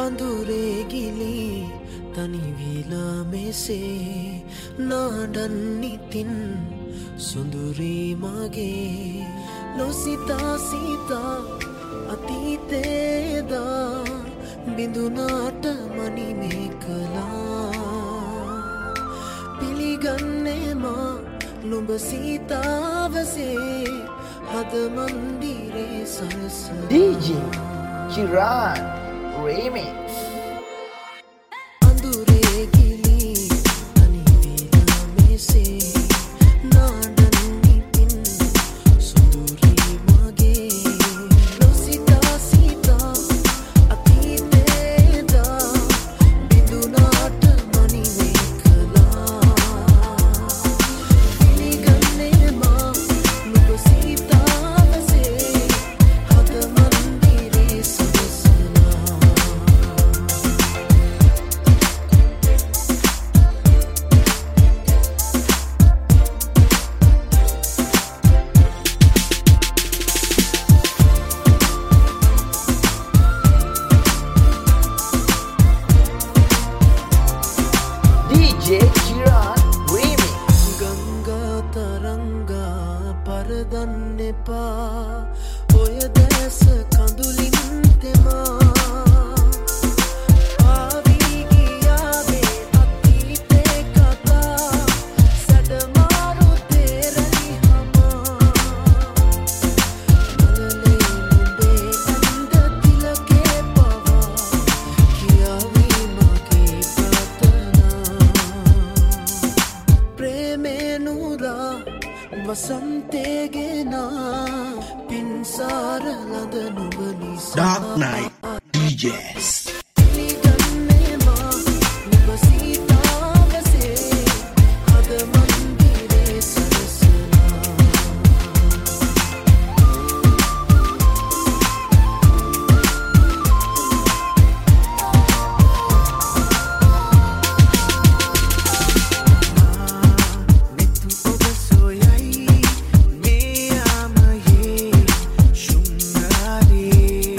අඳුරේ ගිලි තනි විලා මෙසේ නාඩන්නිතින් සුඳුරි මගේ නොසිතා සිතා අතීතේදා බිඳුනාට මනිමේ කළා පිළිගන්නේ මා නුඹ සීතාවසේ හද මන්දිරේ සරසලා DJ Kiran Remix. අඳුරේ ගිලි තනි විලා මෙසේ නාඩන්නිතින් සුඳුරි මගේ නොසිතා සිතා අතීතේදා බිඳුනාට මනිමේ කළා පිළිගන්නේ මා නුඹ සීතාවසේ හද මන්දිරේ සරසලා DJ Kiran Remix. ගංගා තරංගා පරදන්න එපා ඔය දැස කඳුලින් තෙමා ආවී ගියාවේ අතීතේ කතා සැඩමාරු තේරෙයි හමා මලලේ නුඹේ ඇඳ තිලකේ පවා කියාවී මගේ ප්‍රාර්ථනා ප්‍රේමේනුරා වසන්තේගෙනා පින්සාර ලද නුඹ නිසා Dark Knight DJs. පිළිගන්නේ මා නුඹ සීතාවසේ හද මන්දිරේ සරසලා මෙතු ඔබ සොයයි මේ යාමයේ ශුන්‍යාරේ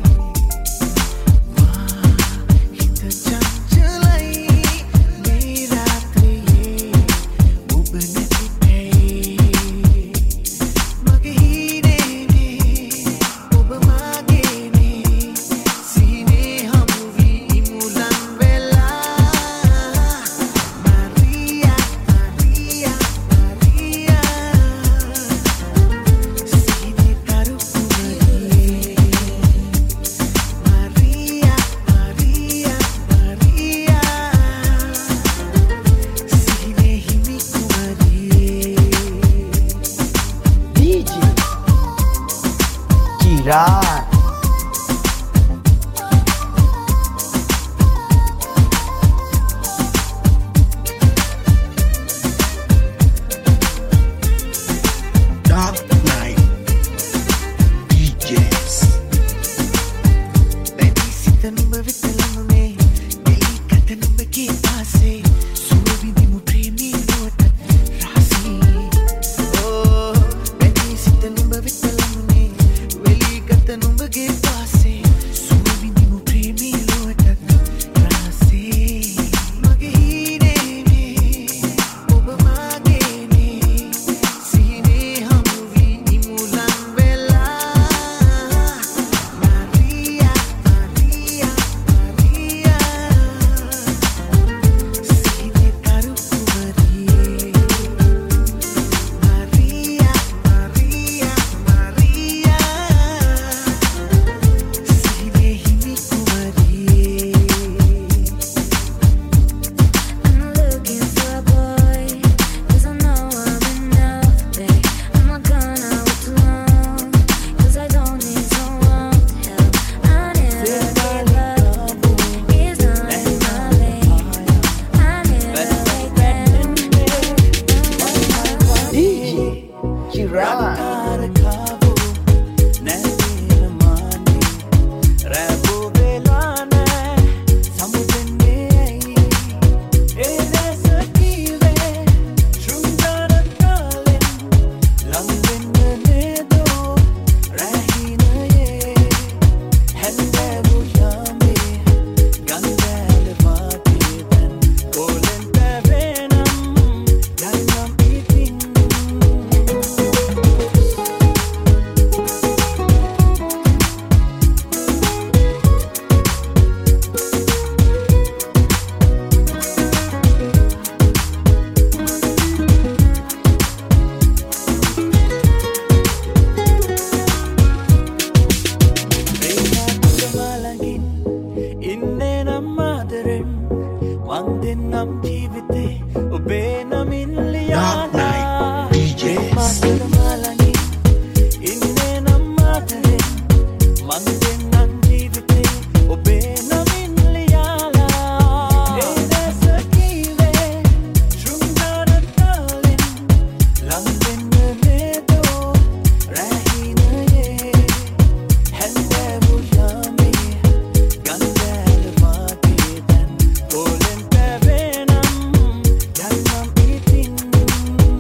හිත චංචලයි මේ රාත්‍රියේ ඔබ නැති පැයි මගේ හිරේනේ ඔබ මාගේනේ සීනේ හමු වී ඉමුලන් වෙලා Maria Maria Maria සීනේ තරු කුමරියේ Maria Maria Maria සීනේ හිමි කුමරියේ DJ Kiran. Dark Knight DJs. Baby, සිත නුඹ වෙත ළඟුනේ එලි කත නුඹගේ ආසේ සුව විඳිමු ප්‍රේමී නුවටත් රාසී ඕ baby, සිත නුඹ වෙත ළඟුනේ එලි කත නුඹගේ ආසේ සුව විඳිමු ප්‍රේමී නුවටත් රාසී මගේ හිරේනේ ඔබ මාගේනේ සීනේ හමු වී ඉමුලන් වෙලා Maria Maria Maria සීනේ තරු කුමරියේ Maria Maria Maria සීනේ හිමි කුමරියේ I'm looking for a boy, 'cause I know I'm enough, babe. I'm not gonna wait too long, 'cause I don't need someone to help. I never give up, it's not in my vein. I never like them. DJ Kiran. කාරකාවෝ නැතින මානේ රැබෝ වෙලා නැ සමුදෙන්නේ ඇයි ඒ දැස කීවේ ශෘංගාර කාලෙන් ලං වෙන්න නේදෝ රැහිනයේ හැන්දෑවෝ යාමේ නමින් Dark ලියාලා Night DJs. Matara Malini ඉන්නේ නම් මාතරේ මං දෙන්නම් ජීවිතේ ඔබේ නමින් ලියාලා ඒ දැස කීවේ ශෘංගාර තාලෙන් ලං වෙන්න නේදෝ රැහිනයේ හැන්දෑවු යාමේ ගන්දෑල වාගේ දැන් පොලෙන් පැවෙනම් යන්නම් ඉතින්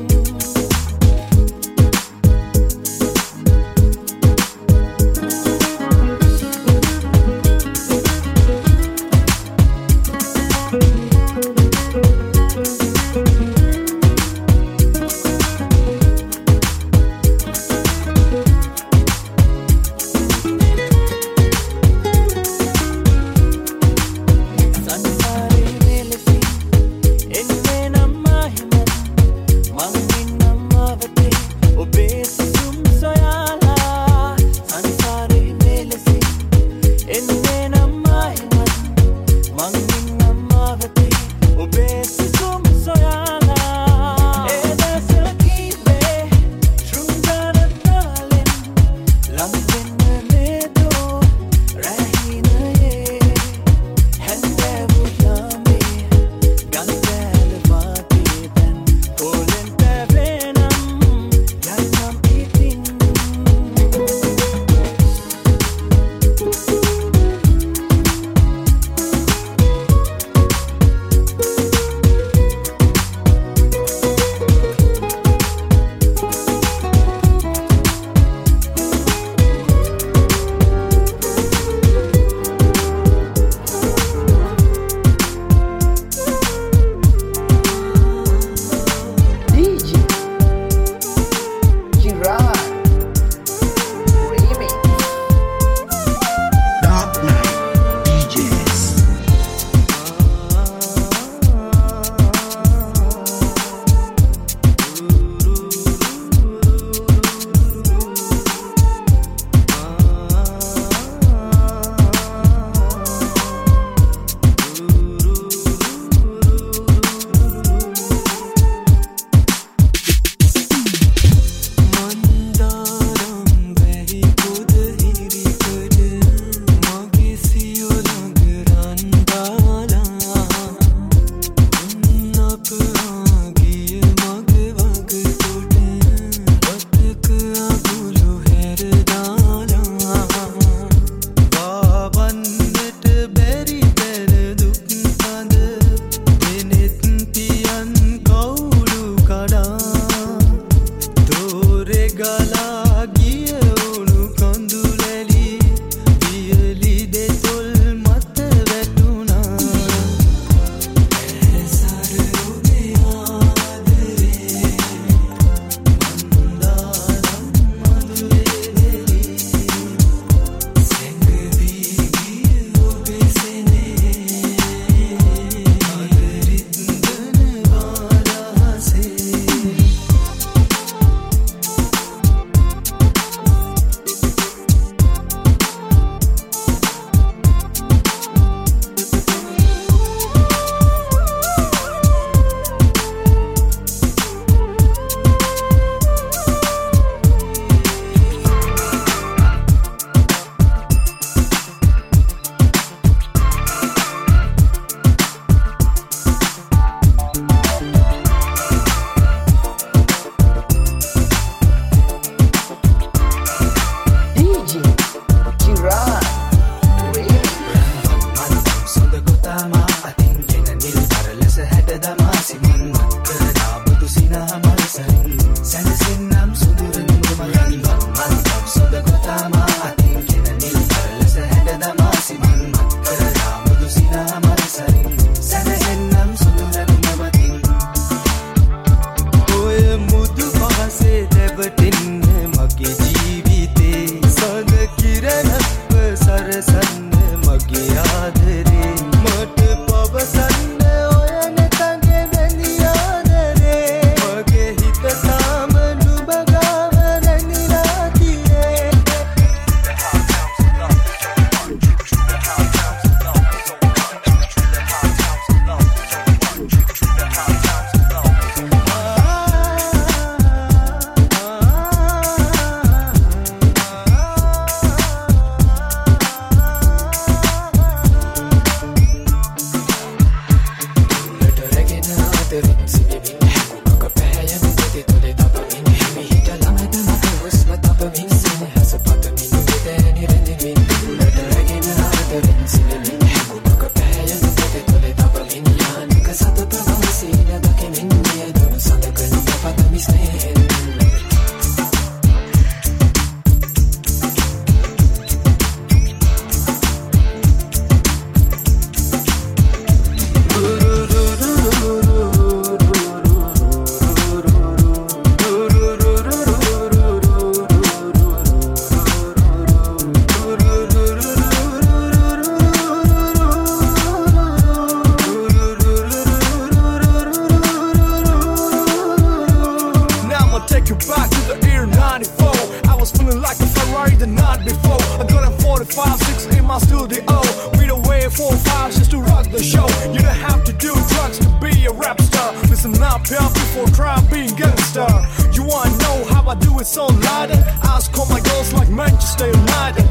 take you back to the year 94. I was feeling like a Ferrari the night before. I got a 45-6 in my studio. We don't wait 4 5 just to rock the show. You don't have to do drugs to be a rap star. Listen up here before trying being gangster. You wanna know how I do it so loud? Ask all my girls like Manchester United.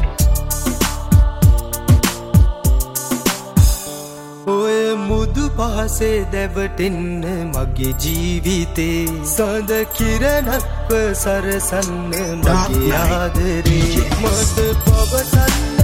ඔය මුදු පහසේ දැවටෙන්න මගේ ජීවිතේ සඳ කිරණක්ව සරසන්න මගේ ආදරේ මට පවසන්න